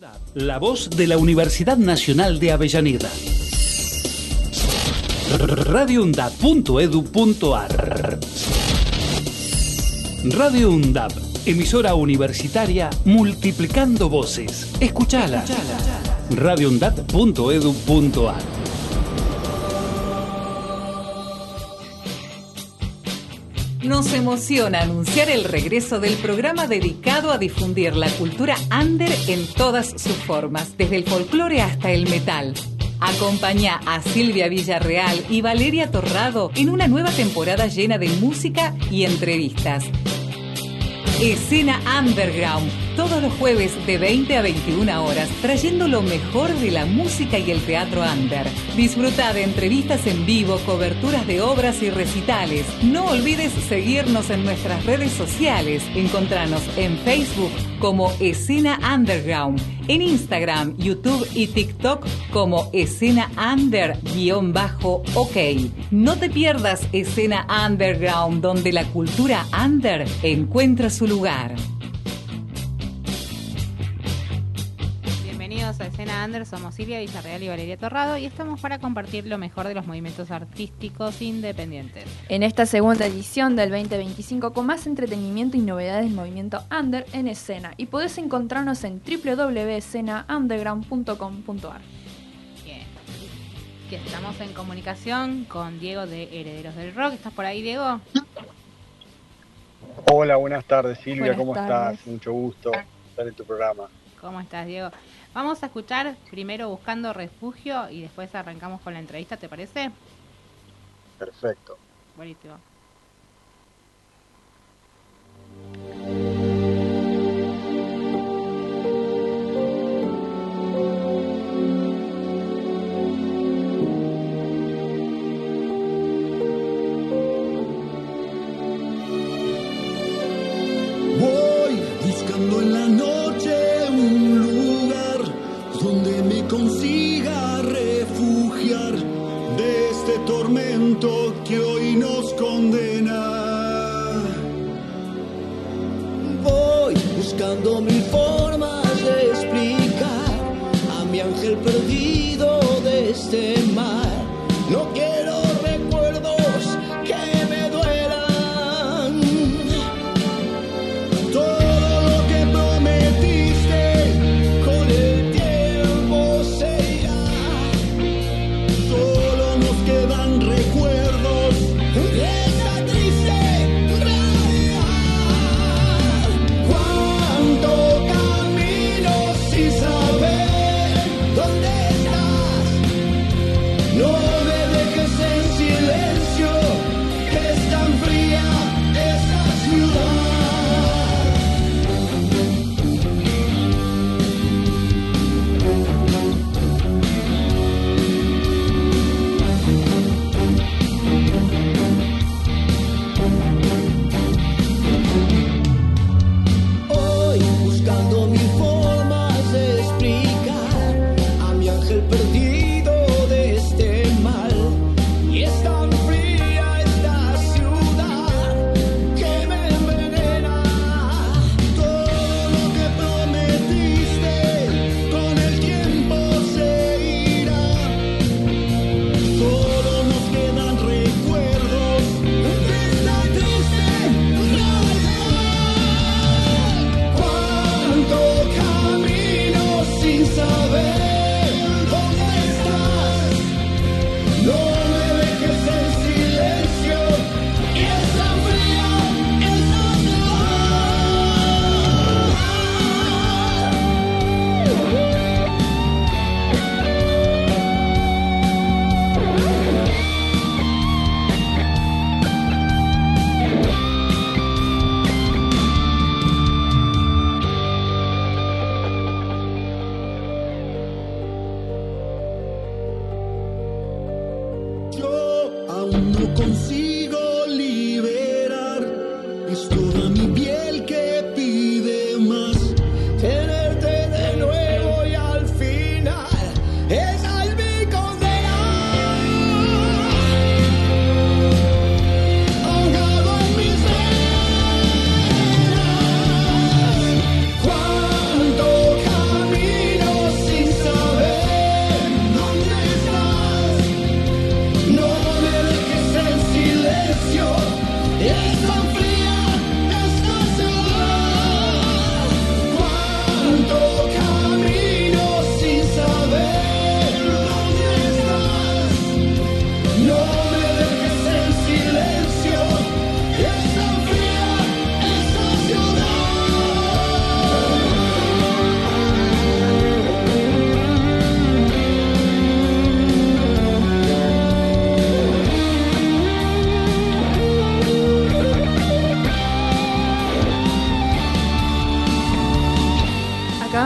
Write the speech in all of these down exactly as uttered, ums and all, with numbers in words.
La voz de la Universidad Nacional de Avellaneda. radio undab punto edu punto ar. Radio UNDAB, emisora universitaria multiplicando voces. Escuchala. radio undab punto edu punto ar. Nos emociona anunciar el regreso del programa dedicado a difundir la cultura under en todas sus formas, desde el folclore hasta el metal. Acompañá a Silvia Villarreal y Valeria Torrado en una nueva temporada llena de música y entrevistas. Escena Underground, todos los jueves de veinte a veintiuna horas, trayendo lo mejor de la música y el teatro under. Disfruta de entrevistas en vivo, coberturas de obras y recitales. No olvides seguirnos en nuestras redes sociales. Encontranos en Facebook como Escena Underground, en Instagram, YouTube y TikTok como Escena Under-OK. No te pierdas Escena Underground, donde la cultura under encuentra su lugar. Bienvenidos a Escena Under, somos Silvia Villarreal y Valeria Torrado y estamos para compartir lo mejor de los movimientos artísticos independientes. En esta segunda edición del veinte veinticinco con más entretenimiento y novedades del movimiento under en escena, y podés encontrarnos en doble u doble u doble u punto escena underground punto com punto ar. Bien, que estamos en comunicación con Diego de Herederos del Rock. ¿Estás por ahí, Diego? Hola, buenas tardes, Silvia, Buenas ¿cómo tardes. estás? Mucho gusto estar en tu programa. ¿Cómo estás, Diego? Vamos a escuchar primero Buscando Refugio y después arrancamos con la entrevista, ¿te parece? Perfecto. Buenísimo. Voy buscando en la noche un lugar donde me consiga refugiar de este tormento que hoy nos condena. Voy buscando mil formas de explicar a mi ángel perdido de este mar. No quiero recuerdos que me duelan. Todo lo que prometiste con el tiempo se irá. Solo nos quedan recuerdos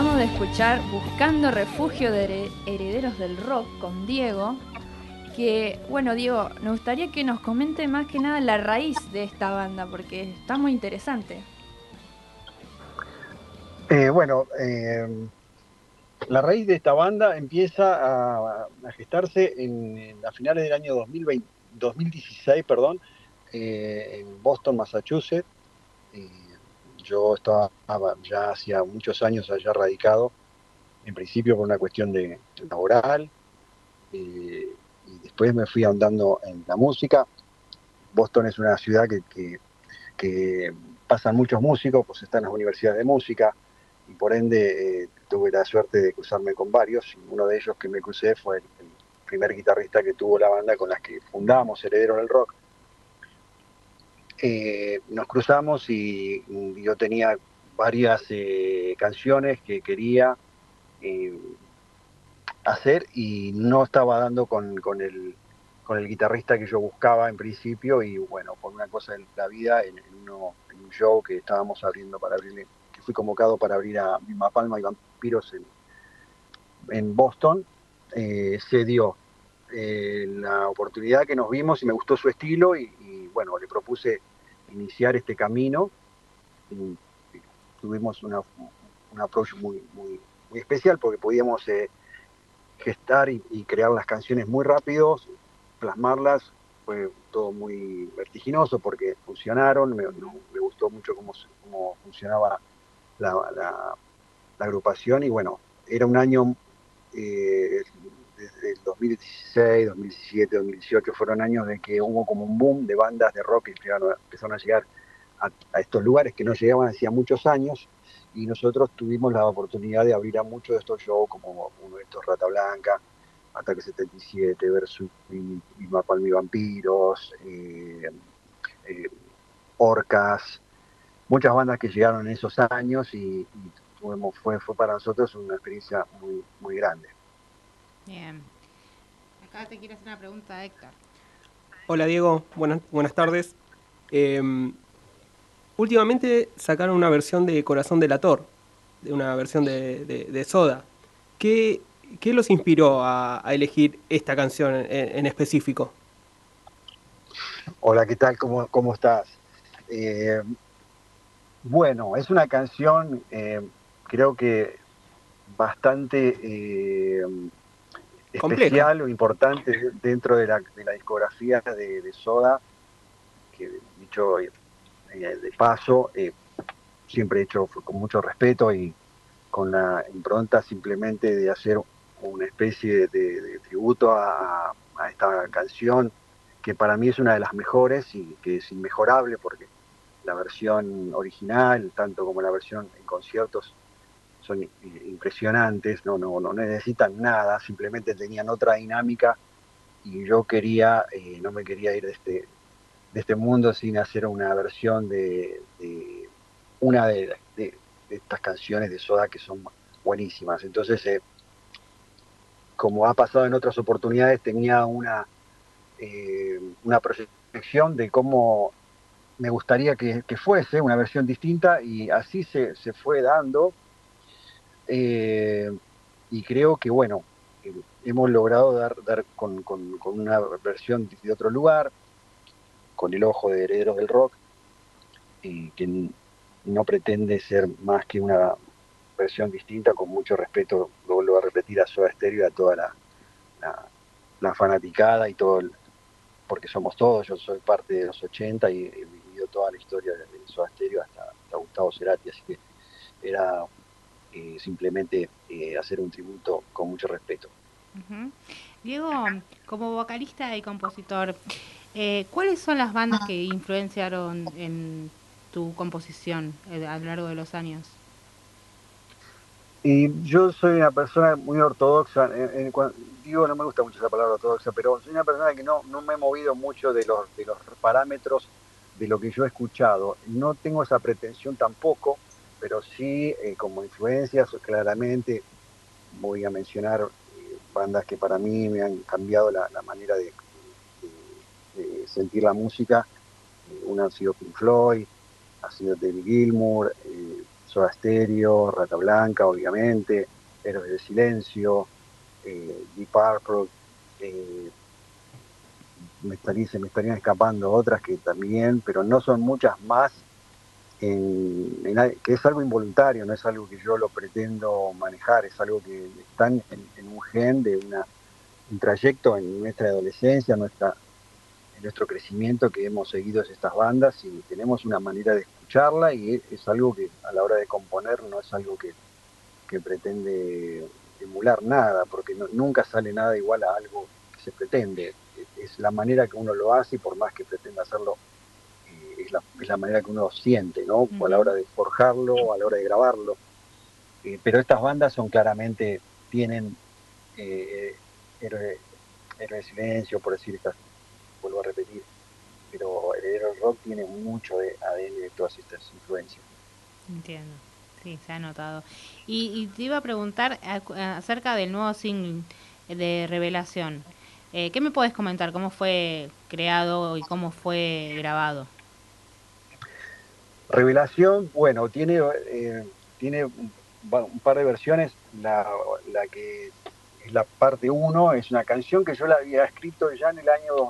acabamos de escuchar Buscando Refugio de Herederos del Rock con Diego. Que, bueno, Diego, nos gustaría que nos comente más que nada la raíz de esta banda, porque está muy interesante. Eh, bueno, eh, la raíz de esta banda empieza a, a gestarse en, en a finales del año dos mil veinte, dos mil dieciséis, perdón, eh, en Boston, Massachusetts. Eh, yo estaba ya hacía muchos años allá radicado, en principio por una cuestión de laboral, eh, y después me fui ahondando en la música. Boston es una ciudad que, que, que pasan muchos músicos, pues están las universidades de música, y por ende eh, tuve la suerte de cruzarme con varios, y uno de ellos que me crucé fue el, el primer guitarrista que tuvo la banda con las que fundamos Herederos del Rock. Eh, nos cruzamos y, y yo tenía varias eh, canciones que quería eh, hacer y no estaba dando con, con, el, con el guitarrista que yo buscaba en principio, y bueno, por una cosa de la vida, en, en, uno, en un show que estábamos abriendo para abrirle, que fui convocado para abrir a Vilma Palma y Vampiros en, en Boston, eh, se dio eh, la oportunidad que nos vimos y me gustó su estilo, y, y bueno, le propuse iniciar este camino. Y tuvimos una, un approach muy, muy, muy especial porque podíamos eh, gestar y, y crear las canciones muy rápidos, plasmarlas. Fue todo muy vertiginoso porque funcionaron. Me, me gustó mucho cómo, cómo funcionaba la, la, la agrupación, y bueno, era un año eh, desde el dos mil dieciséis, dos mil diecisiete, dos mil dieciocho fueron años de que hubo como un boom de bandas de rock que empezaron a, empezaron a llegar a, a estos lugares que no llegaban hacía muchos años, y nosotros tuvimos la oportunidad de abrir a muchos de estos shows, como uno de estos Rata Blanca, Ataque setenta y siete, Versus, Vilma Palma y Vampiros, eh, eh, Orcas, muchas bandas que llegaron en esos años, y, y tuvimos, fue, fue para nosotros una experiencia muy, muy grande. Bien. Acá te quiero hacer una pregunta, Héctor. Hola Diego, buenas, buenas tardes. Eh, últimamente sacaron una versión de Corazón Delator, de una versión de, de, de Soda. ¿Qué, qué los inspiró a, a elegir esta canción en, en específico? Hola, ¿qué tal? ¿Cómo, cómo estás? Eh, bueno, es una canción, eh, creo que bastante eh, especial o importante dentro de la, de la discografía de, de Soda, que dicho eh, de paso, eh, siempre he hecho con mucho respeto y con la impronta simplemente de hacer una especie de, de tributo a, a esta canción, que para mí es una de las mejores y que es inmejorable, porque la versión original, tanto como la versión en conciertos, son impresionantes, no, no, no necesitan nada, simplemente tenían otra dinámica, y yo quería, eh, no me quería ir de este, de este mundo sin hacer una versión de, de una de, de, de estas canciones de Soda que son buenísimas. Entonces, eh, como ha pasado en otras oportunidades, tenía una, eh, una proyección de cómo me gustaría que, que fuese una versión distinta, y así se, se fue dando. Eh, y creo que, bueno, eh, hemos logrado dar, dar con, con, con una versión de otro lugar, con el ojo de Herederos del Rock, eh, que no pretende ser más que una versión distinta, con mucho respeto, lo vuelvo a repetir, a Soda Stereo y a toda la, la, la fanaticada y todo, el, porque somos todos, yo soy parte de los ochenta y he vivido toda la historia de Soda Stereo hasta, hasta Gustavo Cerati, así que era eh, simplemente eh, hacer un tributo con mucho respeto. Uh-huh. Diego, como vocalista y compositor, eh, ¿cuáles son las bandas que influenciaron en tu composición eh, a lo largo de los años? Y yo soy una persona muy ortodoxa, en, en, digo, no me gusta mucho esa palabra ortodoxa, pero soy una persona que no, no me he movido mucho de los, de los parámetros de lo que yo he escuchado. No tengo esa pretensión tampoco, pero sí, eh, como influencias, claramente voy a mencionar eh, bandas que para mí me han cambiado la, la manera de, de, de sentir la música. Eh, una ha sido Pink Floyd, ha sido David Gilmour, eh, Soda Stereo, Rata Blanca, obviamente, Héroes del Silencio, eh, Deep Purple, eh, me estaría, se me estarían escapando otras que también, pero no son muchas más, en, en, que es algo involuntario, no es algo que yo lo pretendo manejar, es algo que está en, en un gen de una, un trayecto en nuestra adolescencia, nuestra, en nuestro crecimiento que hemos seguido estas bandas y tenemos una manera de escucharla y es, es algo que a la hora de componer no es algo que, que pretende emular nada, porque no, nunca sale nada igual a algo que se pretende. Es la manera que uno lo hace y por más que pretenda hacerlo, eh, es, la, es la manera que uno siente, ¿no? Uh-huh. A la hora de forjarlo, a la hora de grabarlo. Eh, pero estas bandas son claramente, tienen eh, héroe, héroe de silencio, por decir estas, vuelvo a repetir, pero el héroe rock tiene mucho de A D N de todas estas influencias. Entiendo, sí, se ha notado. Y, y te iba a preguntar acerca del nuevo single de Revelación. Eh, ¿Qué me puedes comentar? ¿Cómo fue creado y cómo fue grabado? Revelación, bueno, tiene eh, tiene un, un par de versiones. La, la que es la parte uno es una canción que yo la había escrito ya en el año dos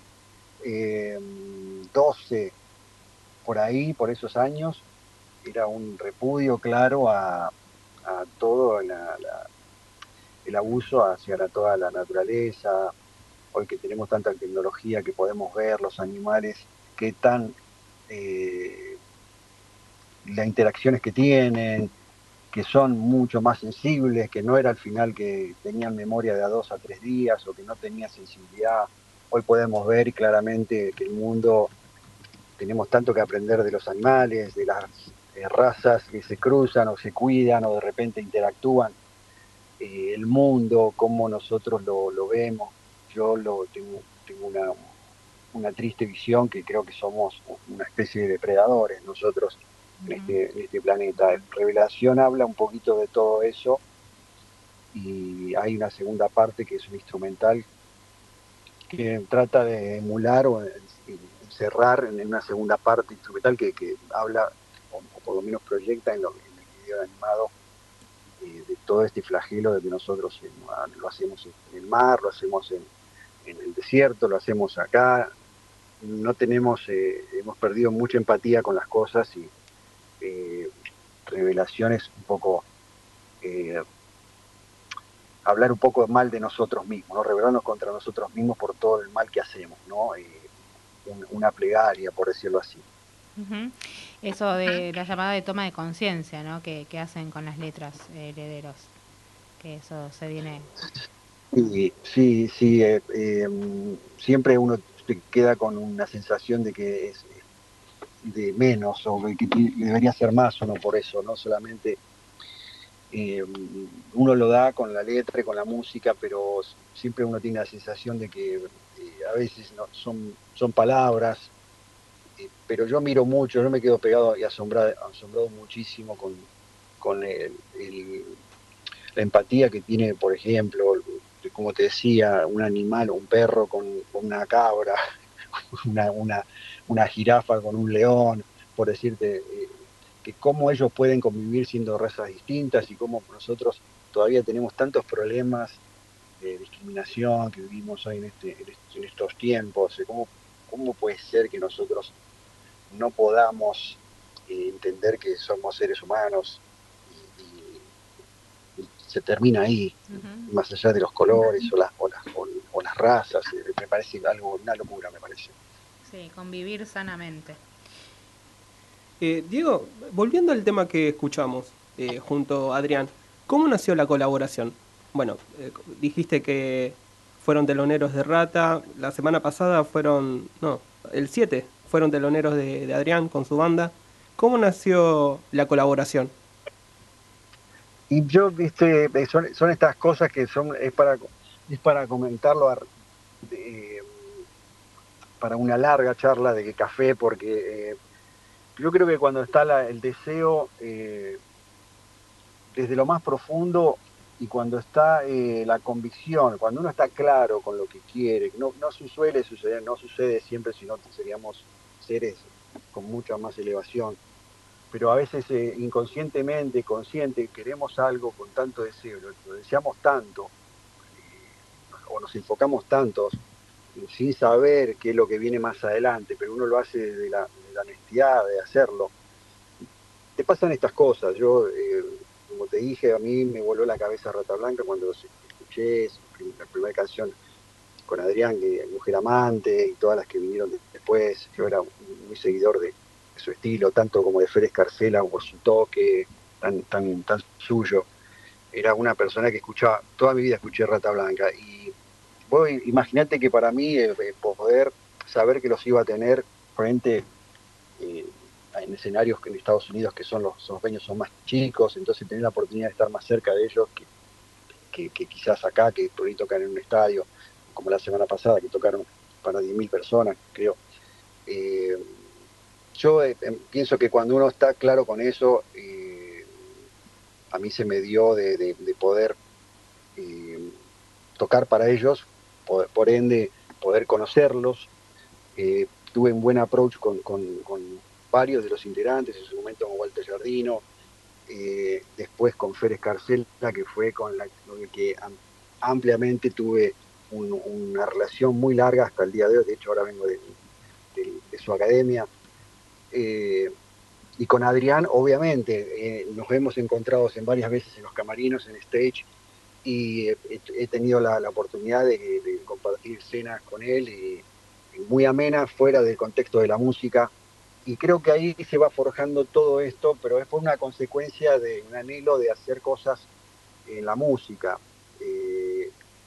mil doce, por ahí, por esos años. Era un repudio claro a, a todo la, la, el abuso hacia la, toda la naturaleza. Hoy que tenemos tanta tecnología que podemos ver los animales, qué tan eh, las interacciones que tienen, que son mucho más sensibles, que no era al final que tenían memoria de a dos a tres días o que no tenía sensibilidad. Hoy podemos ver claramente que el mundo, tenemos tanto que aprender de los animales, de las eh, razas que se cruzan o se cuidan o de repente interactúan. Eh, el mundo, cómo nosotros lo, lo vemos. Yo lo tengo, tengo una, una triste visión que creo que somos una especie de depredadores nosotros en este, en este planeta. Revelación habla un poquito de todo eso y hay una segunda parte que es un instrumental que trata de emular o encerrar en una segunda parte instrumental que, que habla o, o por lo menos proyecta en, lo, en el video animado eh, de todo este flagelo de que nosotros eh, lo hacemos en el mar, lo hacemos en, en el desierto, lo hacemos acá. No tenemos, eh, hemos perdido mucha empatía con las cosas y eh, revelaciones un poco eh, hablar un poco mal de nosotros mismos, ¿no? Rebelarnos contra nosotros mismos por todo el mal que hacemos, ¿no? Eh, un, una plegaria, por decirlo así. Uh-huh. Eso de la llamada de toma de conciencia, ¿no? Que, que hacen con las letras eh, herederos, que eso se viene. Sí, sí, sí. Eh, eh, siempre uno te queda con una sensación de que es de menos o que debería ser más uno por eso, no solamente eh, uno lo da con la letra y con la música, pero siempre uno tiene la sensación de que eh, a veces no, son, son palabras, eh, pero yo miro mucho, yo me quedo pegado y asombrado, asombrado muchísimo con, con el, el, la empatía que tiene, por ejemplo, como te decía, un animal, un perro con, con una cabra, una, una, una jirafa con un león, por decirte, eh, que cómo ellos pueden convivir siendo razas distintas y cómo nosotros todavía tenemos tantos problemas de discriminación que vivimos hoy en, este, en estos tiempos, cómo, cómo puede ser que nosotros no podamos eh, entender que somos seres humanos y, y, y se termina ahí, uh-huh. Más allá de los colores o las, o las, o, o las razas, eh, me parece algo, una locura, me parece. Sí, convivir sanamente. Eh, Diego, volviendo al tema que escuchamos eh, junto a Adrián, ¿cómo nació la colaboración? Bueno, eh, dijiste que fueron teloneros de Rata, la semana pasada fueron, no, el siete fueron teloneros de, de Adrián con su banda. ¿Cómo nació la colaboración? Y yo, viste, son, son estas cosas que son es para es para comentarlo a, de, para una larga charla de café, porque eh, yo creo que cuando está la, el deseo eh, desde lo más profundo y cuando está eh, la convicción, cuando uno está claro con lo que quiere, no, no suele suceder, no sucede siempre, sino que seríamos seres con mucha más elevación. pero a veces eh, inconscientemente, consciente, queremos algo con tanto deseo, lo, lo deseamos tanto, eh, o nos enfocamos tanto, sin saber qué es lo que viene más adelante, pero uno lo hace desde la, de la honestidad de hacerlo. Te pasan estas cosas. Yo, eh, como te dije, a mí me voló la cabeza Rata Blanca cuando escuché la primera canción con Adrián, que Mujer Amante, y todas las que vinieron después. Yo era muy seguidor de, de su estilo, tanto como de Fer Escarcela, por su toque tan, tan, tan suyo. Era una persona que escuchaba, toda mi vida escuché Rata Blanca, y vos imaginate que para mí eh, poder saber que los iba a tener frente eh, en escenarios que en Estados Unidos, que son los, los venues son más chicos, entonces tener la oportunidad de estar más cerca de ellos que, que, que quizás acá, que por ahí tocan en un estadio, como la semana pasada, que tocaron para diez mil personas, creo. Eh, yo eh, pienso que cuando uno está claro con eso, eh, a mí se me dio de, de, de poder eh, tocar para ellos, por, por ende poder conocerlos. Eh, tuve un buen approach con, con, con varios de los integrantes, en su momento con Walter Giardino, eh, después con Fer Escarcela, que fue con la con el que ampliamente tuve un, una relación muy larga hasta el día de hoy. De hecho ahora vengo de, de, de su academia, eh, y con Adrián obviamente eh, nos hemos encontrado en varias veces en los camarinos, en stage, y he, he tenido la, la oportunidad de, de compartir cenas con él, y, y muy amena fuera del contexto de la música, y creo que ahí se va forjando todo esto, pero es por una consecuencia de un anhelo de hacer cosas en la música. Eh,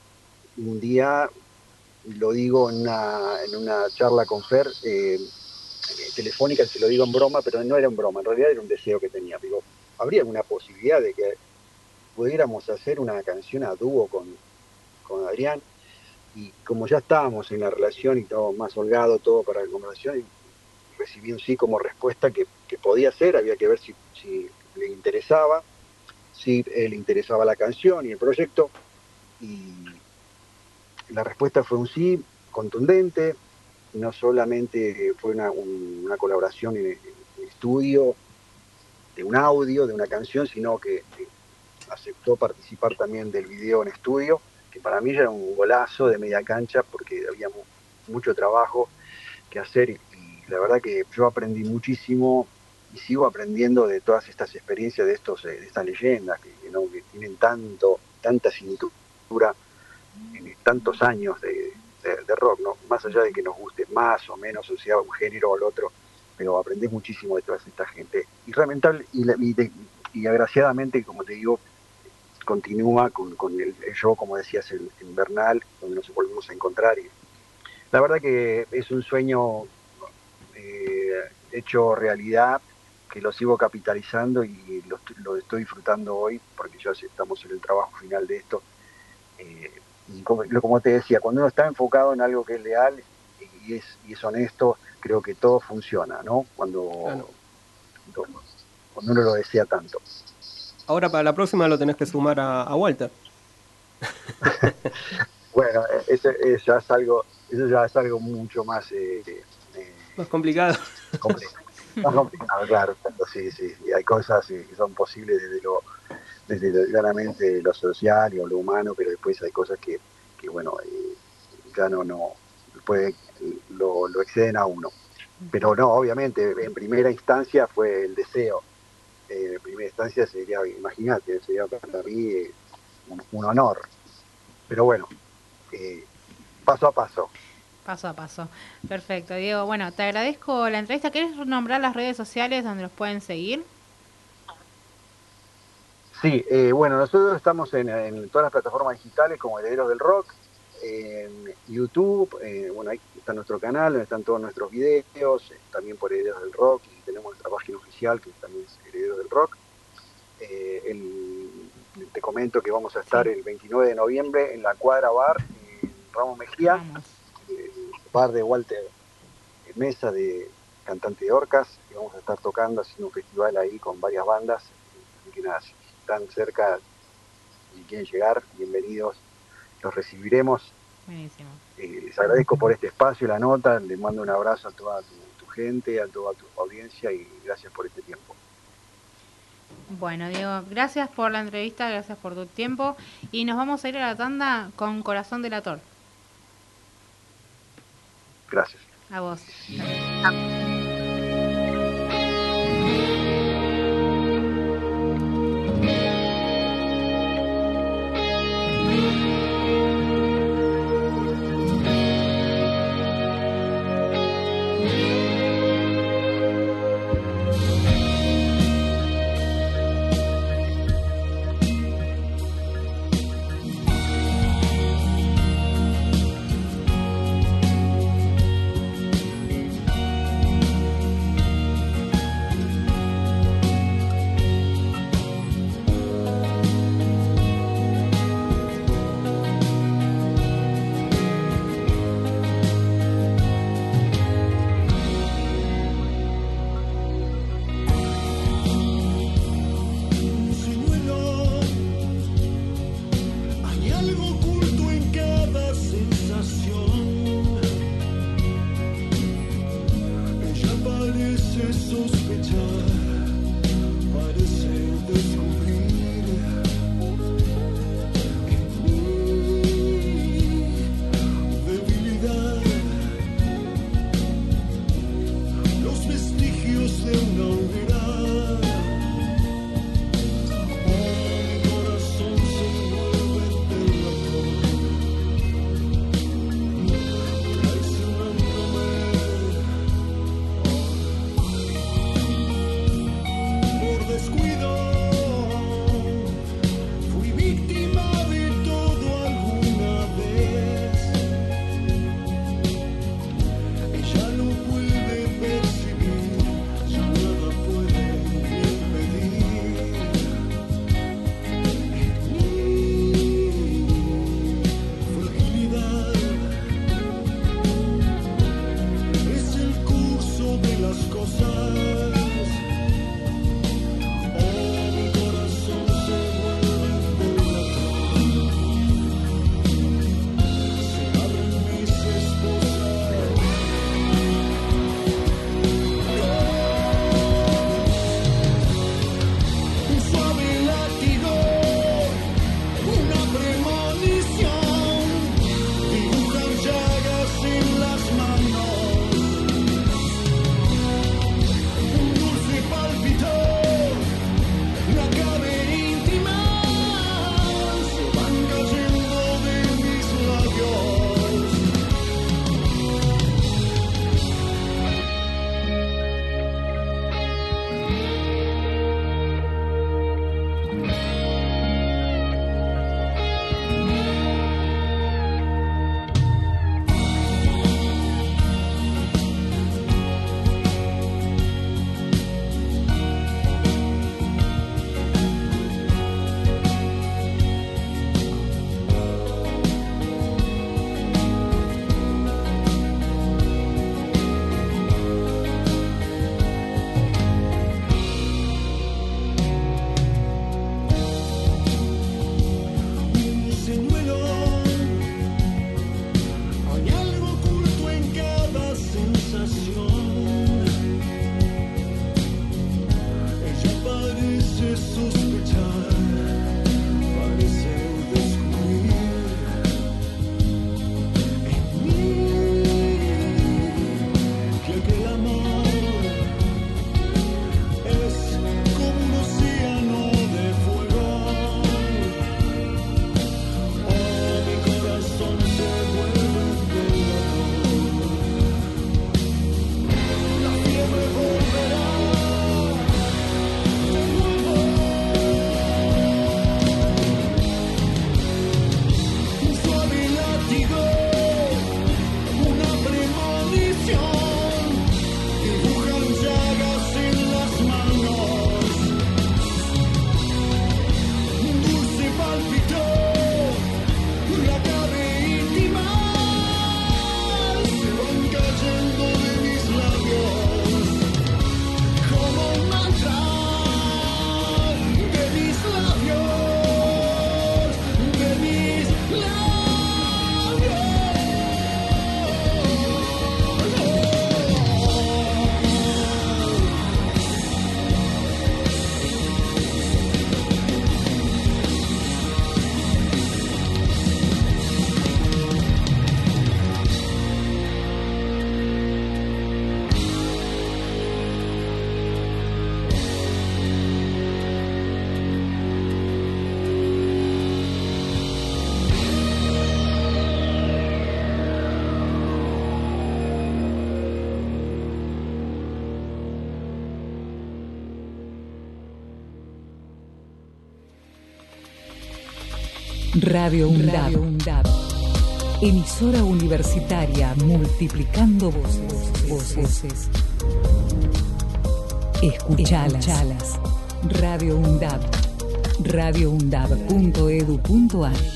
un día, lo digo en una, en una charla con Fer, eh, telefónica, se lo digo en broma, pero no era en broma, en realidad era un deseo que tenía. Digo, ¿habría alguna posibilidad de que pudiéramos hacer una canción a dúo con, con Adrián? Y como ya estábamos en la relación y todo más holgado, todo para la conversación, y recibí un sí como respuesta que, que podía ser, había que ver si, si le interesaba, si eh, le interesaba la canción y el proyecto, y la respuesta fue un sí contundente. No solamente fue una, un, una colaboración en, en estudio, de un audio, de una canción, sino que, que aceptó participar también del video en estudio, que para mí ya era un golazo de media cancha, porque había mu mucho trabajo que hacer, y, y la verdad que yo aprendí muchísimo y sigo aprendiendo de todas estas experiencias, de estos de estas leyendas que, que, ¿no? que tienen tanto, tanta cintura en tantos años de, de, de rock, ¿no? Más allá de que nos guste más o menos, o sea, un género o el otro, pero aprendí muchísimo de toda esta gente. Y lamentable, y, y, de, y agraciadamente, como te digo, continúa con, con el, el show, como decías, en, en Bernal, donde nos volvemos a encontrar. Y la verdad que es un sueño eh, hecho realidad, que lo sigo capitalizando y lo, lo estoy disfrutando hoy, porque ya estamos en el trabajo final de esto. Eh, y como, como te decía, cuando uno está enfocado en algo que es leal y es, y es honesto, creo que todo funciona, ¿no? Cuando, Claro. cuando, cuando uno lo desea tanto. Ahora para la próxima lo tenés que sumar a, a Walter. Bueno, eso, eso ya es algo, eso ya es algo mucho más eh, eh, Más complicado. complejo. Más complicado, claro, claro, sí, sí. Y hay cosas eh, que son posibles desde lo, desde lo, claramente lo social y lo humano, pero después hay cosas que, que bueno, eh, ya no, no, puede, lo, lo exceden a uno. Pero no, obviamente, en primera instancia fue el deseo. Eh, en primera instancia sería, imagínate, sería para mí eh, un, un honor. Pero bueno, eh, paso a paso. Paso a paso. Perfecto, Diego. Bueno, te agradezco la entrevista. ¿Quieres nombrar las redes sociales donde los pueden seguir? Sí, eh, bueno, nosotros estamos en, en todas las plataformas digitales como Herederos del Rock, en YouTube, eh, bueno, ahí está nuestro canal, donde están todos nuestros videos, eh, también por Herederos del Rock, y tenemos nuestra página oficial que también es Herederos del Rock. Eh, el, te comento que vamos a estar sí. el veintinueve de noviembre en la Cuadra Bar, en Ramos Mejía, el bar de Walter Mesa, de cantante de Orcas, y vamos a estar tocando, haciendo un festival ahí con varias bandas. Así que nada, si están cerca y quieren llegar, bienvenidos, los recibiremos. Buenísimo. Eh, les agradezco por este espacio, la nota, les mando un abrazo a toda tu, tu gente, a toda tu audiencia, y gracias por este tiempo. Bueno, Diego, gracias por la entrevista, gracias por tu tiempo y nos vamos a ir a la tanda con Corazón Delator. Gracias. A vos. Radio UNDAB. Radio UNDAB. Emisora universitaria multiplicando voces. Voces. Escuchalas. Escuchalas. Radio UNDAB. radio undab punto edu punto ar.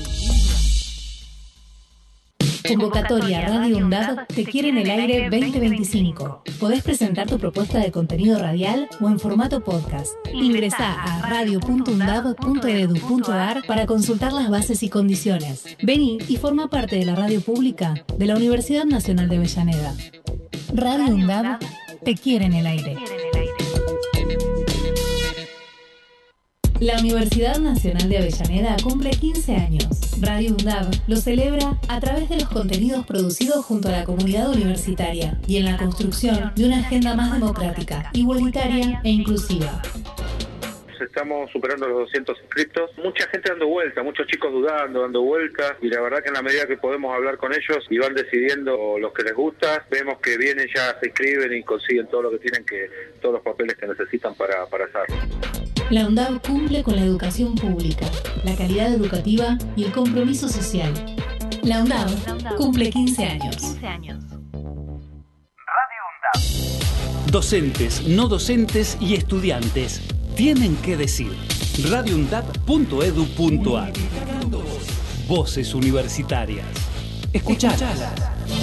Convocatoria Radio UNDAB te quiere en el aire veinte veinticinco. Podés presentar tu propuesta de contenido radial o en formato podcast. Ingresá a radio punto undab punto edu punto ar para consultar las bases y condiciones. Vení y forma parte de la radio pública de la Universidad Nacional de Avellaneda. Radio UNDAB te quiere en el aire. La Universidad Nacional de Avellaneda cumple quince años. Radio UNDAB lo celebra a través de los contenidos producidos junto a la comunidad universitaria y en la construcción de una agenda más democrática, igualitaria e inclusiva. Estamos superando los doscientos inscriptos, mucha gente dando vuelta, muchos chicos dudando, dando vueltas, y la verdad que en la medida que podemos hablar con ellos y van decidiendo los que les gusta, vemos que vienen, ya se inscriben y consiguen todo lo que tienen, que todos los papeles que necesitan para, para hacerlo. La UNDAB cumple con la educación pública, la calidad educativa y el compromiso social. La UNDAB cumple quince años. Radio UNDAB. Docentes, no docentes y estudiantes tienen que decir. radio undab punto edu punto ar. Voces universitarias. Escuchalas.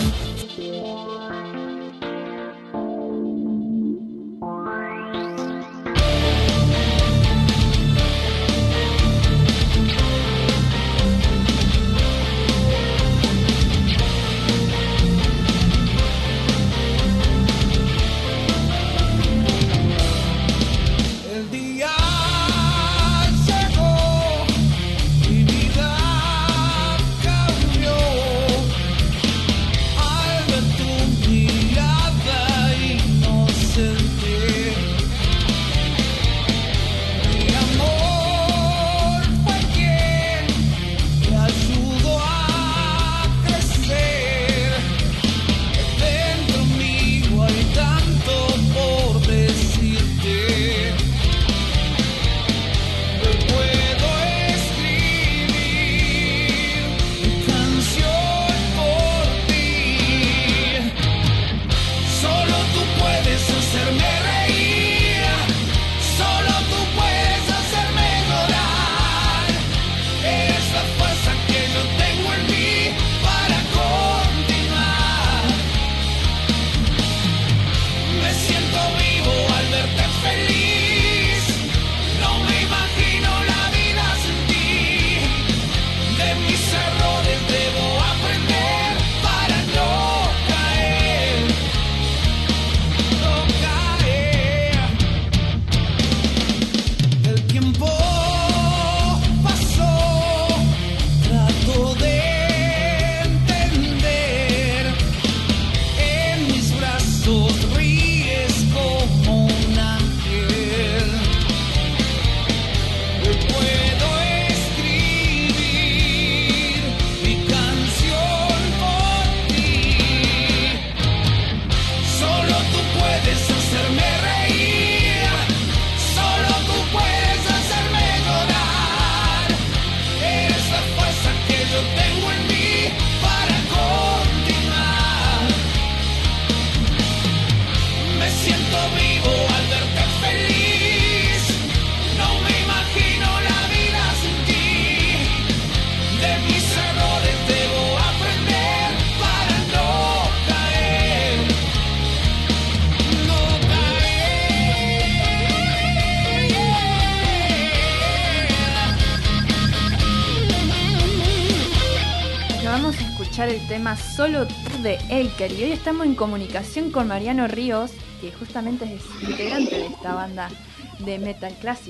El tema Solo Tú de Eiker, y hoy estamos en comunicación con Mariano Ríos, que justamente es integrante de esta banda de metal clásico.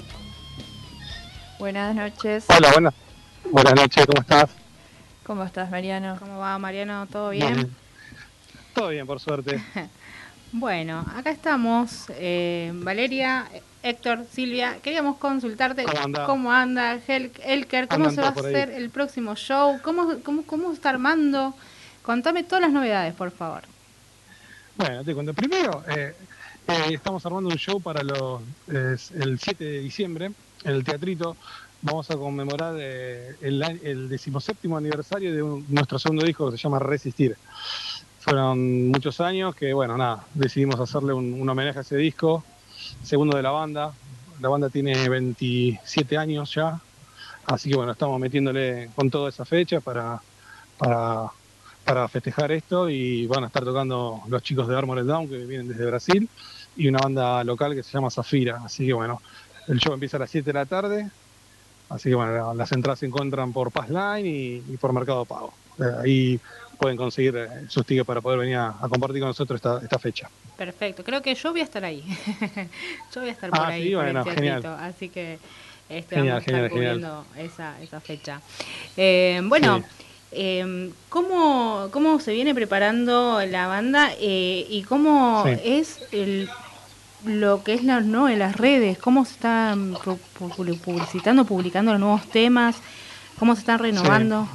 Buenas noches. Hola, buenas, buenas noches, ¿cómo estás? ¿Cómo estás, Mariano? ¿Cómo va, Mariano? ¿Todo bien? Bien. Todo bien, por suerte. Bueno, acá estamos, eh, Valeria, Héctor, Silvia. Queríamos consultarte cómo anda, cómo anda Hel Elker, cómo se va a hacer el próximo show, cómo, cómo, cómo está armando. Contame todas las novedades, por favor. Bueno, te cuento. Primero, eh, eh, estamos armando un show para los, eh, el siete de diciembre en el Teatrito. vamos a conmemorar eh, el, a- el decimoséptimo aniversario de un- nuestro segundo disco que se llama Resistir. Fueron muchos años que, bueno, nada, decidimos hacerle un, un homenaje a ese disco, segundo de la banda. La banda tiene veintisiete años ya, así que bueno, estamos metiéndole con toda esa fecha para, para, para festejar esto, y van a estar tocando los chicos de Armored Down que vienen desde Brasil y una banda local que se llama Zafira. Así que bueno, el show empieza a las siete de la tarde, así que bueno, las entradas se encuentran por Passline y, y por Mercado Pago. Eh, ahí pueden conseguir eh, sus tickets para poder venir a, a compartir con nosotros esta, esta fecha. Perfecto, creo que yo voy a estar ahí. Yo voy a estar por Ah, ahí, sí, por bueno, el teatrito, genial. así que este, Genial, vamos a estar genial, genial. cubriendo esa, esa fecha. Eh, bueno, Sí. eh, ¿cómo, ¿cómo se viene preparando la banda eh, y cómo Sí. es el lo que es la, no, en las redes? ¿Cómo se están pu- pu- publicitando, publicando los nuevos temas? ¿Cómo se están renovando?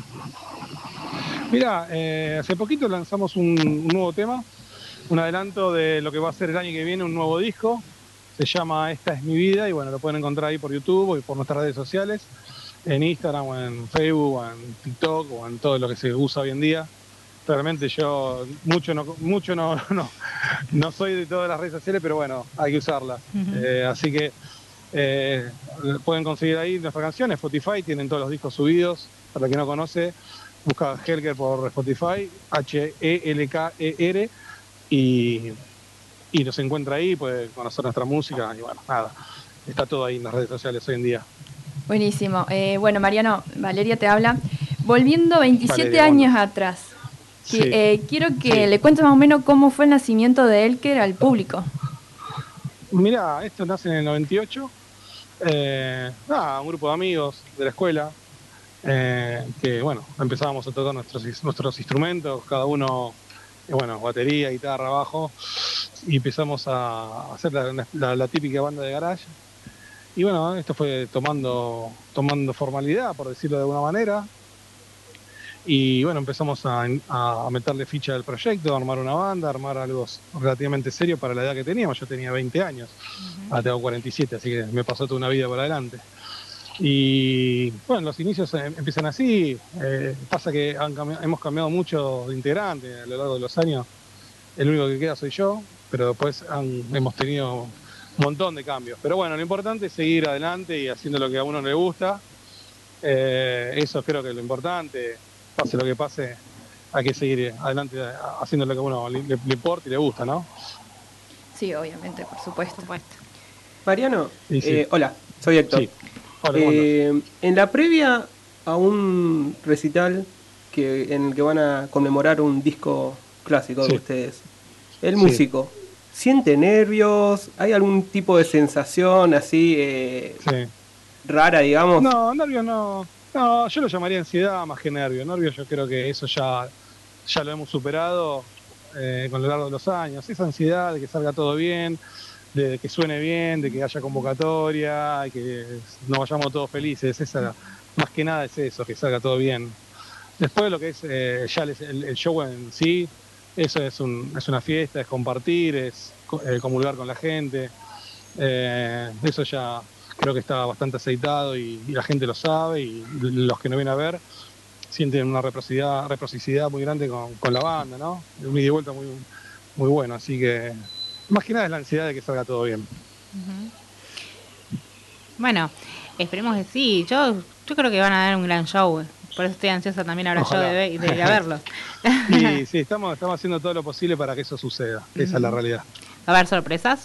Mira, eh, hace poquito lanzamos un, un nuevo tema, un adelanto de lo que va a ser el año que viene, un nuevo disco. Se llama Esta es mi vida, y bueno, lo pueden encontrar ahí por YouTube y por nuestras redes sociales, en Instagram o en Facebook o en TikTok o en todo lo que se usa hoy en día. Realmente yo mucho no mucho no, no, no soy de todas las redes sociales, pero bueno, hay que usarlas. Ujú. Eh, así que eh, pueden conseguir ahí nuestras canciones. Spotify tienen todos los discos subidos. Para el que no conoce, busca Helker por Spotify, H E L K E R, y, y nos encuentra ahí, puede conocer nuestra música, y bueno, nada, está todo ahí en las redes sociales hoy en día. Buenísimo. Eh, bueno, Mariano, Valeria te habla. Volviendo veintisiete Valeria, años bueno. atrás, Sí. que, eh, quiero que Sí. le cuentes más o menos cómo fue el nacimiento de Elker al público. Mirá, esto nace en el noventa y ocho. Eh, nada, un grupo de amigos de la escuela, eh, que bueno, empezábamos a tocar nuestros, nuestros instrumentos, cada uno, eh, bueno, batería, guitarra, bajo, y empezamos a hacer la, la- la típica banda de garage. Y bueno, esto fue tomando, tomando formalidad, por decirlo de alguna manera. Y bueno, empezamos a, a meterle ficha al proyecto, a armar una banda, a armar algo relativamente serio para la edad que teníamos. Yo tenía veinte años, ahora tengo cuarenta y siete, así que me pasó toda una vida por adelante. Y bueno, los inicios eh, empiezan así. Eh, pasa que han cambi- hemos cambiado mucho de integrante a lo largo de los años. El único que queda soy yo, pero después han- hemos tenido un montón de cambios. Pero bueno, lo importante es seguir adelante y haciendo lo que a uno le gusta. Eh, eso creo que es lo importante. Pase lo que pase, hay que seguir adelante eh, haciendo lo que a uno le, le- le importa y le gusta, ¿no? Sí, obviamente, por supuesto. Mariano, Sí, sí. eh, hola, soy Héctor. Sí. Hola, ¿cómo andas? Eh, en la previa a un recital que, en el que van a conmemorar un disco clásico de Sí. ustedes, el Sí. músico, ¿siente nervios? ¿Hay algún tipo de sensación así eh, Sí. rara, digamos? No, nervios no. No, yo lo llamaría ansiedad más que nervios. Nervios yo creo que eso ya, ya lo hemos superado eh, con lo largo de los años. Esa ansiedad de que salga todo bien, de que suene bien, de que haya convocatoria, que nos vayamos todos felices. Esa, más que nada es eso, que salga todo bien. Después lo que es eh, ya el, el show en sí, eso es, un, es una fiesta, es compartir, es eh, comulgar con la gente. Eh, eso ya creo que está bastante aceitado y, y la gente lo sabe, y los que no vienen a ver sienten una reciprocidad, reciprocidad muy grande con, con la banda, ¿no? Un ida y vuelta muy, muy bueno, así que más que nada es la ansiedad de que salga todo bien. Ujú. Bueno, esperemos que sí. Yo yo creo que van a dar un gran show. Por eso estoy ansiosa también ahora Ojalá. yo de, ve- de ir a verlos. Y sí, estamos, estamos haciendo todo lo posible para que eso suceda, que esa es la realidad. ¿Va a haber sorpresas?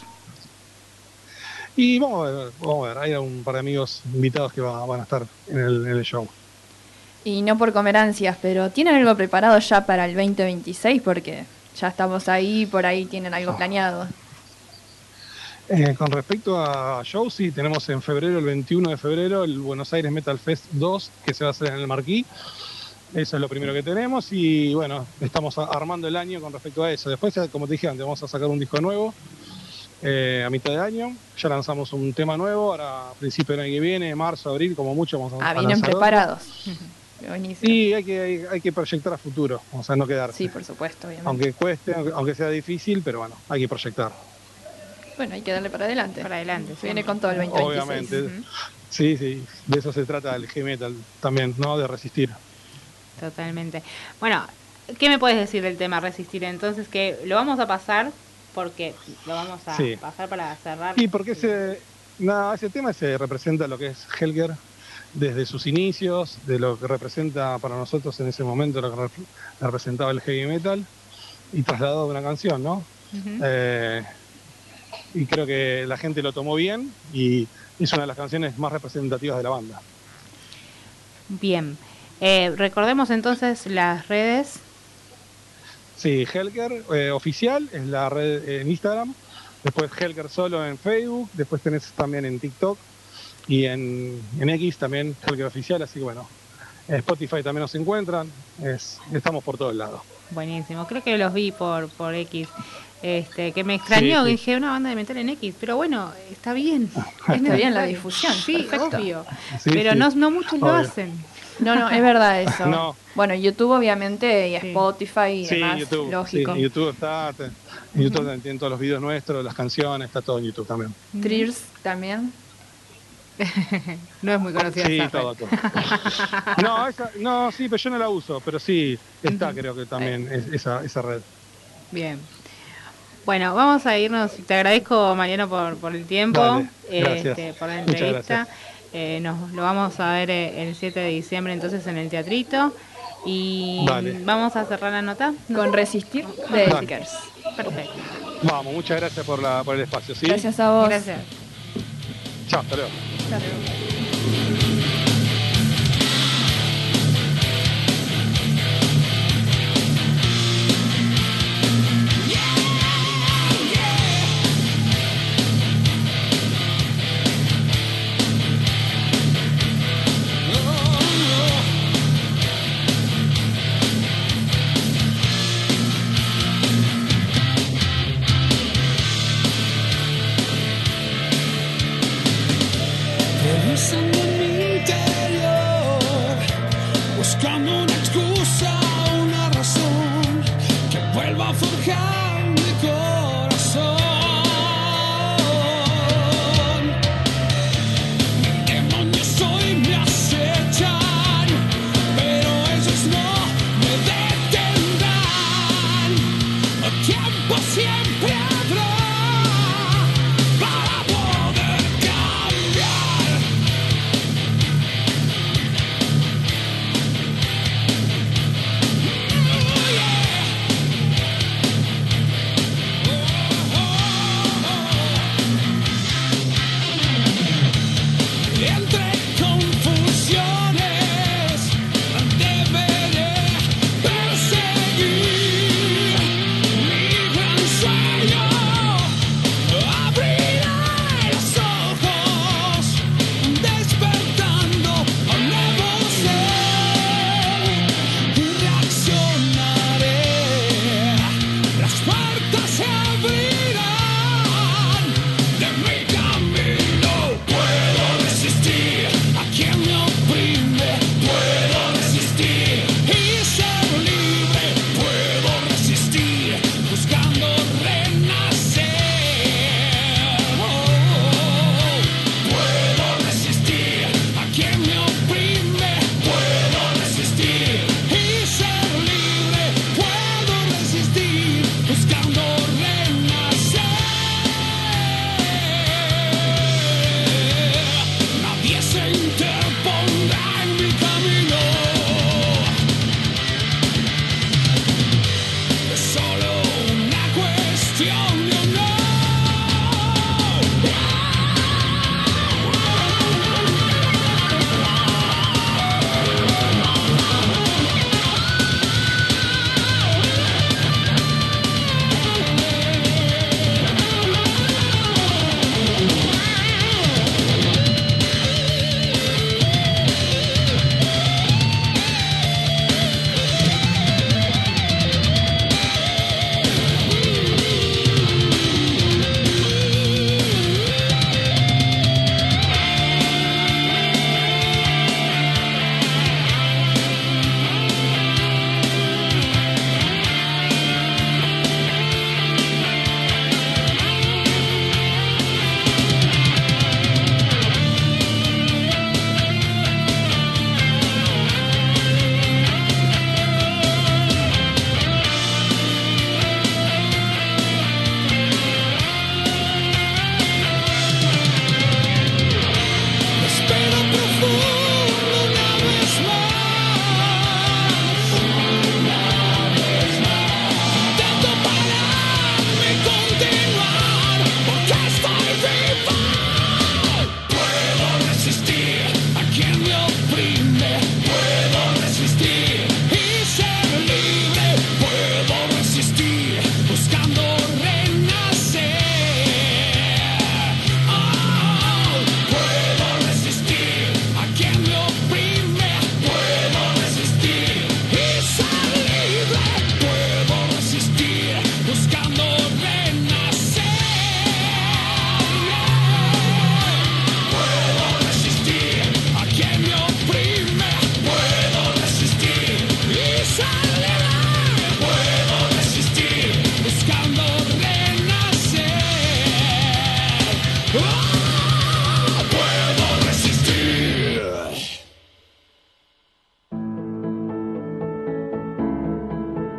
Y vamos a ver, vamos a ver, hay un par de amigos invitados que va- van a estar en el, en el show. Y no por comer ansias, pero ¿tienen algo preparado ya para el veinte veintiséis? Porque ya estamos ahí, por ahí tienen algo planeado. Eh, con respecto a shows, sí, tenemos en febrero, el veintiuno de febrero, el Buenos Aires Metal Fest dos, que se va a hacer en el Marquí. Eso es lo primero que tenemos, y bueno, estamos a- armando el año con respecto a eso. Después, como te dije antes, vamos a sacar un disco nuevo eh, a mitad de año. Ya lanzamos un tema nuevo, ahora a principio del año que viene, marzo, abril, como mucho vamos a, Ah, a vienen lanzar otro. preparados. Buenísimo. Y hay que, hay, hay que proyectar a futuro, o sea, no quedarse. Sí, por supuesto, obviamente. Aunque cueste, aunque, aunque sea difícil, pero bueno, hay que proyectar. Bueno, hay que darle para adelante. Para adelante. Se viene con todo el veinte veintiséis. Obviamente. Ujú. Sí, sí, de eso se trata el heavy metal también, ¿no? De resistir. Totalmente. Bueno, ¿qué me puedes decir del tema Resistir? Entonces, que lo vamos a pasar, porque lo vamos a Sí. pasar para cerrar. Y porque ese, nada, ese tema se representa lo que es Helger desde sus inicios, de lo que representa para nosotros en ese momento, lo que rep- representaba el heavy metal, y trasladado a una canción, ¿no? Ujú. Eh, y creo que la gente lo tomó bien y es una de las canciones más representativas de la banda. Bien. Eh, recordemos entonces las redes. Sí, Helger eh, oficial es la red en Instagram, después Helger solo en Facebook, después tenés también en TikTok y en, en X también Helger oficial, así que bueno, en Spotify también nos encuentran, es, estamos por todos lados. Buenísimo. Creo que los vi por, por X. Este, que me extrañó, Sí, sí. dije una banda de metal en X, pero bueno, está bien. Está bien la difusión, Sí, perfecto. obvio. Sí, pero sí. no, no muchos lo Obvio. hacen. No, no, es verdad eso. No. Bueno, YouTube obviamente y Sí. Spotify y Sí, demás, YouTube, lógico. sí, en YouTube está, te- en YouTube también tienen todos los videos nuestros, las canciones, está todo en YouTube también. Trirs también. No es muy conocida Sí, esa red. todo, todo. No, esa, no, sí, pero yo no la uso, pero sí, está creo que también es- esa, esa red. Bien. Bueno, vamos a irnos. Te agradezco, Mariano, por, por el tiempo, Dale, gracias. este, por la Muchas entrevista. gracias. Eh, nos lo vamos a ver eh, el siete de diciembre entonces en el teatrito. Y Dale. vamos a cerrar la nota. ¿No? Con Resistir de Dale. Seekers. Perfecto. Vamos, muchas gracias por, la, por el espacio, ¿sí? Gracias a vos. Gracias. Chao, hasta luego. Hasta luego. Revisando en mi interior, buscando una excusa, una razón que vuelva a forjar mi corazón. Demonios hoy me acechan, pero ellos no me detendrán. Tiempo siempre habrá para poder cambiar. Oh, yeah.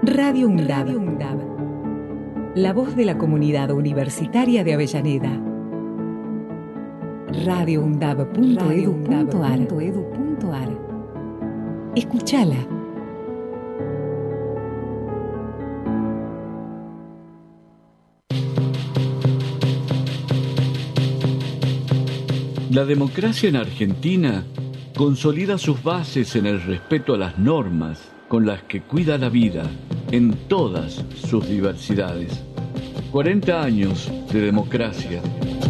Radio UNDAB. La voz de la comunidad universitaria de Avellaneda. radio undab punto edu punto ar. Escuchala. La democracia en Argentina consolida sus bases en el respeto a las normas con las que cuida la vida en todas sus diversidades. cuarenta años de democracia.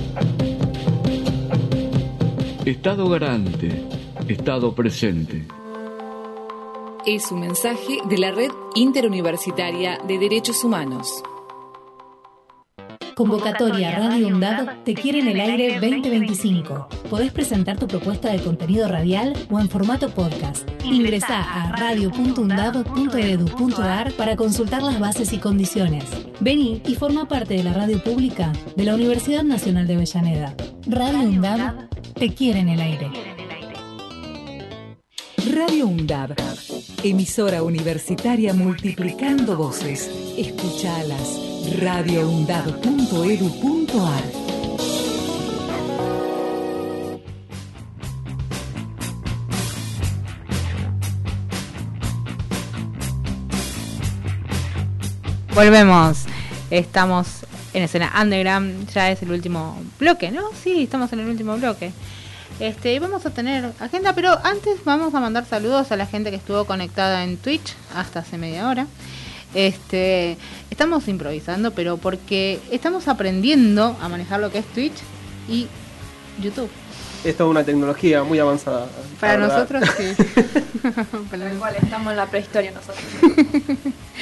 Estado garante, Estado presente. Es un mensaje de la Red Interuniversitaria de Derechos Humanos. Convocatoria Radio UNDAB te quiere en el aire veinte veinticinco. Podés presentar tu propuesta de contenido radial o en formato podcast. Ingresá a radio punto undab punto edu punto ar para consultar las bases y condiciones. Vení y forma parte de la radio pública de la Universidad Nacional de Avellaneda. Radio UNDAB te quiere en el aire. Radio UNDAB, emisora universitaria multiplicando voces. Escuchalas. radio undab punto edu punto ar. Volvemos. Estamos en escena underground. Ya es el último bloque, ¿no? Sí, estamos en el último bloque. Este, y vamos a tener agenda, pero antes vamos a mandar saludos a la gente que estuvo conectada en Twitch hasta hace media hora. Este, estamos improvisando, pero porque estamos aprendiendo a manejar lo que es Twitch y YouTube. Esto es una tecnología muy avanzada. Para nosotros sí. Para el cual estamos en la prehistoria nosotros.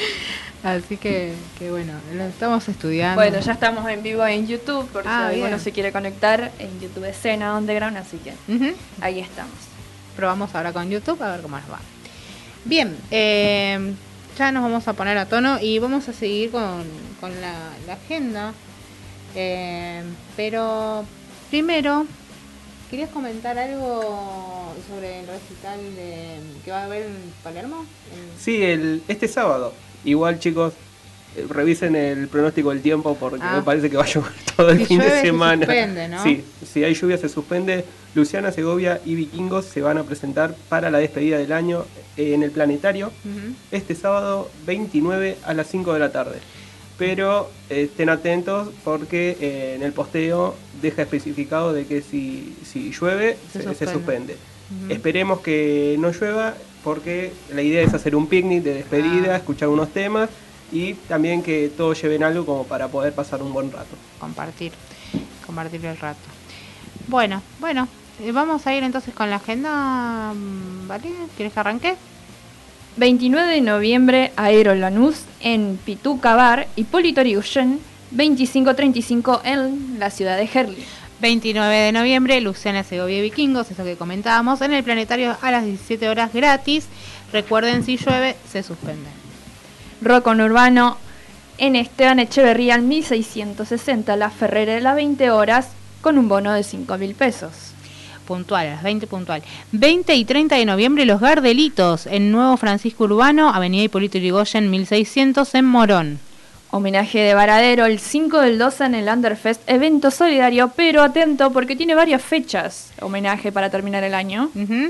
Así que, que bueno, lo estamos estudiando. Bueno, ya estamos en vivo en YouTube, por ah, si alguno se quiere conectar en YouTube Escena Underground, así que uh-huh. ahí estamos. Probamos ahora con YouTube a ver cómo nos va. Bien, eh, ya nos vamos a poner a tono y vamos a seguir con, con la, la agenda. Eh, pero primero, ¿querías comentar algo sobre el recital de, que va a haber en Palermo? En... Sí, el, este sábado. Igual, chicos, eh, revisen el pronóstico del tiempo porque ah. me parece que va a llover todo el si fin de semana. Se suspende, ¿no? Sí, si hay lluvia se suspende. Luciana Segovia y Vikingos se van a presentar para la despedida del año eh, en el Planetario uh-huh. este sábado veintinueve a las cinco de la tarde. Pero eh, estén atentos porque eh, en el posteo deja especificado de que si, si llueve se, se suspende. Se suspende. Uh-huh. Esperemos que no llueva porque la idea es hacer un picnic de despedida, ah. escuchar unos temas y también que todos lleven algo como para poder pasar un buen rato. Compartir, compartir el rato. Bueno, bueno, vamos a ir entonces con la agenda, ¿vale? ¿Quieres que arranque? veintinueve de noviembre, Aero Lanús en Pituca Bar, Hipólito Yrigoyen, veinticinco treinta y cinco en la ciudad de Herli. veintinueve de noviembre, Luciana Segovia y Vikingos, eso que comentábamos, en el Planetario a las diecisiete horas gratis. Recuerden, si llueve, se suspende. Rock on Urbano en Esteban Echeverría al mil seiscientos sesenta, La Ferrera a veinte horas, con un bono de cinco mil pesos. Puntual, a las veinte puntual. veinte y treinta de noviembre, Los Gardelitos, en Nuevo Francisco Urbano, Avenida Hipólito Yrigoyen mil seiscientos, en Morón. Homenaje de Varadero el cinco del doce en el Underfest, evento solidario, pero atento porque tiene varias fechas. Homenaje para terminar el año. Uh-huh.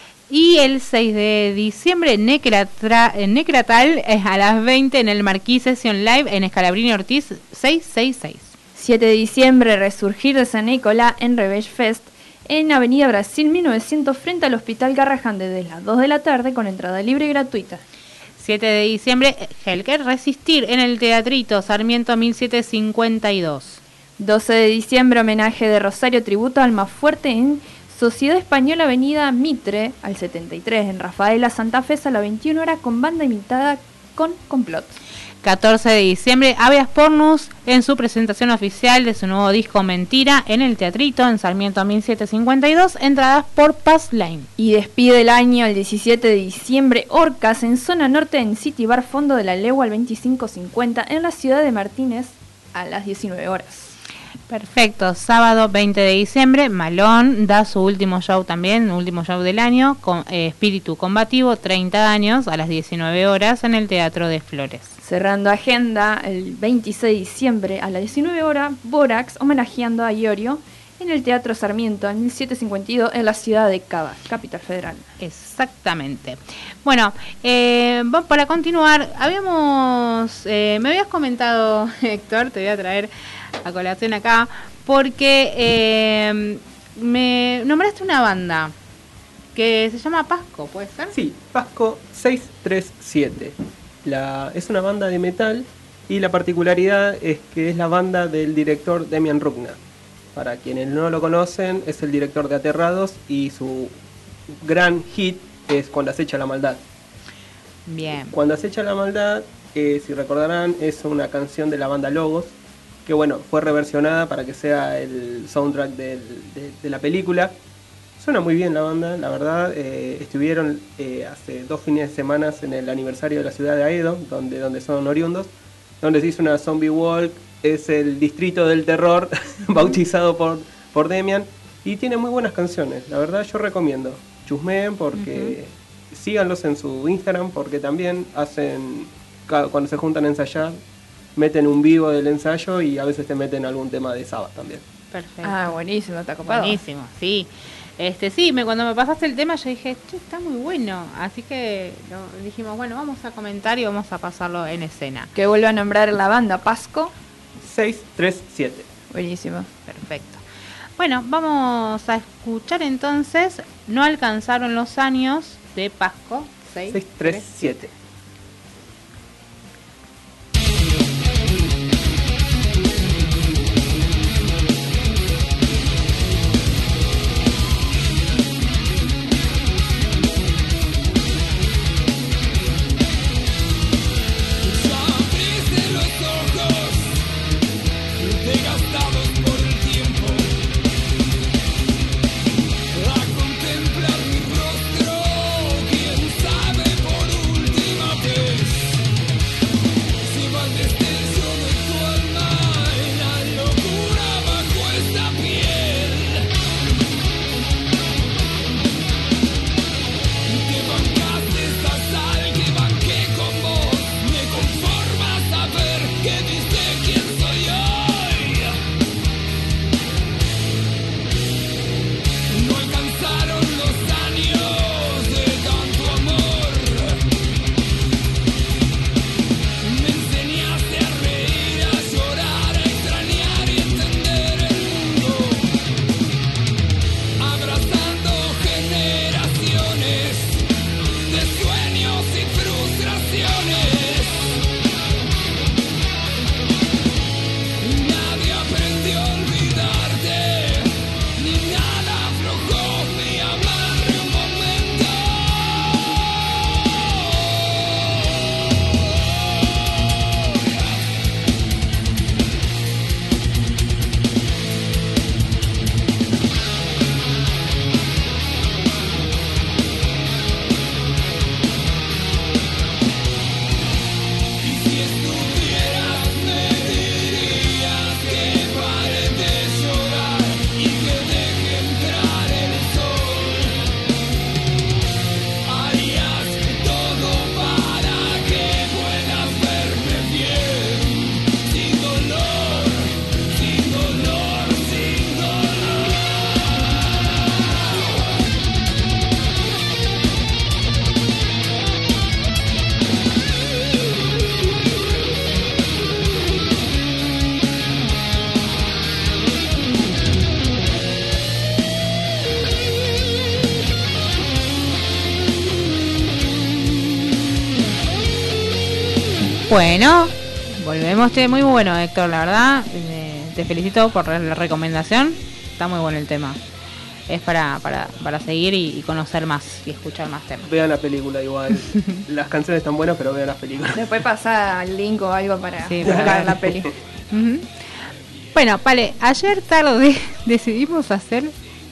Y el seis de diciembre, Necratra, Necratal, es a las veinte en el Marquis Session Live en Escalabrini Ortiz seiscientos sesenta y seis. siete de diciembre, Resurgir de San Nicolás en Revenge Fest en Avenida Brasil mil novecientos frente al Hospital Garrahan desde las dos de la tarde con entrada libre y gratuita. siete de diciembre, Helker Resistir en el Teatrito Sarmiento mil setecientos cincuenta y dos. doce de diciembre, homenaje de Rosario Tributo Almafuerte en Sociedad Española Avenida Mitre al setenta y tres en Rafaela Santa Fe a las veintiuna horas con banda invitada con Complot. catorce de diciembre, Habeas Pornus en su presentación oficial de su nuevo disco Mentira en el Teatrito en Sarmiento mil setecientos cincuenta y dos, entradas por Pass Line. Y despide el año el diecisiete de diciembre, Orcas en zona norte en City Bar Fondo de la Legua al veinticinco cincuenta en la ciudad de Martínez a las diecinueve horas. Perfecto, sábado veinte de diciembre, Malón da su último show también, último show del año, con eh, Espíritu Combativo, treinta años, a las diecinueve horas en el Teatro de Flores. Cerrando agenda, el veintiséis de diciembre a las diecinueve horas, Borax homenajeando a Iorio en el Teatro Sarmiento en mil setecientos cincuenta y dos en la ciudad de Cava, Capital Federal. Exactamente. Bueno, eh, para continuar, habíamos, eh, me habías comentado, Héctor, te voy a traer a colación acá, porque eh, me nombraste una banda que se llama Pasco, ¿puede ser? Sí, Pasco seiscientos treinta y siete. La, es una banda de metal y la particularidad es que es la banda del director Demian Rugna. Para quienes no lo conocen, es el director de Aterrados y su gran hit es Cuando acecha la maldad. Bien. Cuando acecha la maldad, eh, si recordarán, es una canción de la banda Logos, que bueno, fue reversionada para que sea el soundtrack del, de, de la película. Suena muy bien la banda, la verdad. Eh, estuvieron eh, hace dos fines de semana en el aniversario de la ciudad de Aedo, donde, donde son oriundos, donde se hizo una zombie walk. Es el distrito del terror bautizado por, por Demian y tiene muy buenas canciones. La verdad yo recomiendo. Chusmeen porque uh-huh. síganlos en su Instagram porque también hacen, cuando se juntan a ensayar, meten un vivo del ensayo y a veces te meten algún tema de Saba también. Perfecto. Ah, buenísimo, está copado. Buenísimo, sí. Este, sí, me, cuando me pasaste el tema yo dije, che, está muy bueno. Así que lo, dijimos, bueno, vamos a comentar y vamos a pasarlo en escena. Que vuelva a nombrar la banda, Pasco. seiscientos treinta y siete. Buenísimo. Perfecto. Bueno, vamos a escuchar entonces No alcanzaron los años de Pasco seiscientos treinta y siete. Bueno, volvemos. Che, muy bueno, Héctor, la verdad. Eh, te felicito por la recomendación. Está muy bueno el tema. Es para, para, para seguir y, y conocer más y escuchar más temas. Vean la película igual. Las canciones están buenas, pero vean las películas. Después pasa el link o algo para sí, buscar para la peli. Uh-huh. Bueno, vale, ayer tarde decidimos hacer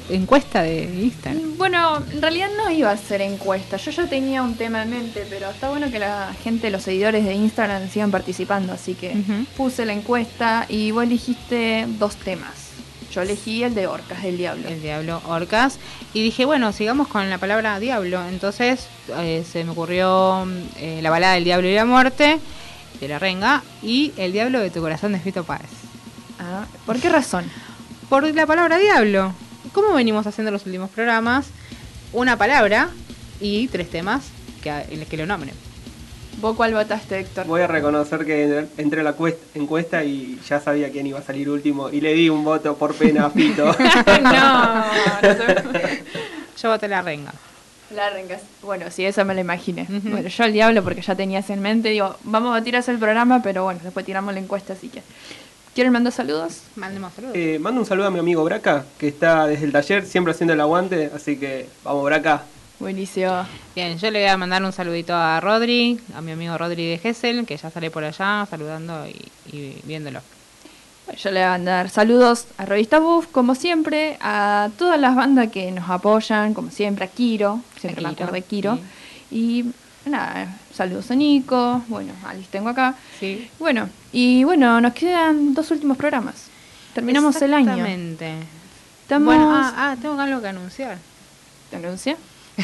encuesta de Instagram. Bueno, en realidad no iba a ser encuesta. Yo ya tenía un tema en mente, pero está bueno que la gente, los seguidores de Instagram sigan participando. Así que Ujú. puse la encuesta y vos elegiste dos temas. Yo elegí el de Orcas del Diablo. El diablo, orcas. Y dije, bueno, sigamos con la palabra diablo. Entonces eh, se me ocurrió eh, la balada del diablo y la muerte, de la renga, y el diablo de tu corazón de Fito Páez. Ah, ¿por qué razón? Por la palabra diablo. ¿Cómo venimos haciendo los últimos programas? Una palabra y tres temas que, que lo nombren. ¿Vos cuál votaste, Héctor? Voy a reconocer que entré a la cuest- encuesta y ya sabía quién iba a salir último y le di un voto por pena a Fito. no, no sé. Yo voté la renga. La rengas. Bueno, sí, eso me lo imaginé. Ujú. Bueno, yo el diablo porque ya tenías en mente. Digo, vamos a tirarse el programa, pero bueno, después tiramos la encuesta, así que... ¿Quieren mandar saludos? Mandemos saludos. Eh, mando un saludo a mi amigo Braca, que está desde el taller siempre haciendo el aguante, así que vamos Braca. Buenísimo. Bien, yo le voy a mandar un saludito a Rodri, a mi amigo Rodri de Gessel, que ya sale por allá saludando y, y viéndolo. Bueno, yo le voy a mandar saludos a Revista Buff, como siempre, a todas las bandas que nos apoyan, como siempre, a Kiro, siempre A me Kiro, acuerdo de Kiro. Y nada, saludos a Nico, bueno, a Alice tengo acá. Sí. Bueno, y bueno, nos quedan dos últimos programas. Terminamos el año. Exactamente. Estamos... Bueno, ah, ah, tengo algo que anunciar. ¿Te anuncia?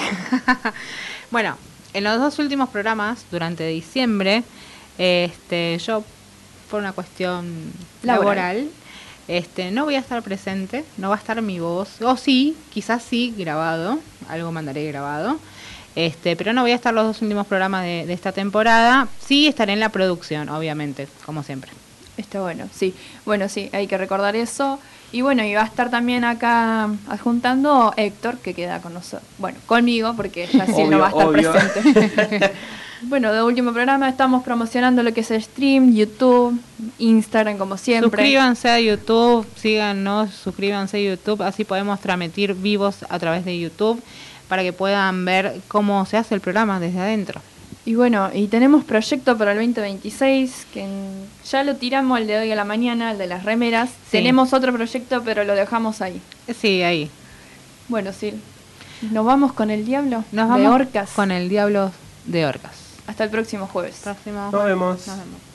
Bueno, en los dos últimos programas, durante diciembre, este, yo, por una cuestión Laboral. laboral, este, no voy a estar presente, no va a estar mi voz, o sí, quizás sí, grabado, algo mandaré grabado, este, pero no voy a estar los dos últimos programas de, de esta temporada, sí estaré en la producción, obviamente, como siempre. Está bueno, sí. Bueno, sí, hay que recordar eso. Y bueno, y va a estar también acá adjuntando Héctor, que queda con nosotros. Bueno, conmigo, porque ya sí Obvio, no va a estar obvio. presente. Bueno, de último programa estamos promocionando lo que es el stream, YouTube, Instagram, como siempre. Suscríbanse a YouTube, síganos, suscríbanse a YouTube, así podemos transmitir vivos a través de YouTube para que puedan ver cómo se hace el programa desde adentro. Y bueno, y tenemos proyecto para el veinte veintiséis, que en- ya lo tiramos el de hoy a la mañana, el de las remeras. Sí. Tenemos otro proyecto, pero lo dejamos ahí. Sí, ahí. Bueno, sí. Nos vamos con el diablo Nos de vamos Orcas. con el Diablo de Orcas. Hasta el próximo jueves. Próximo. Nos vemos. Nos vemos.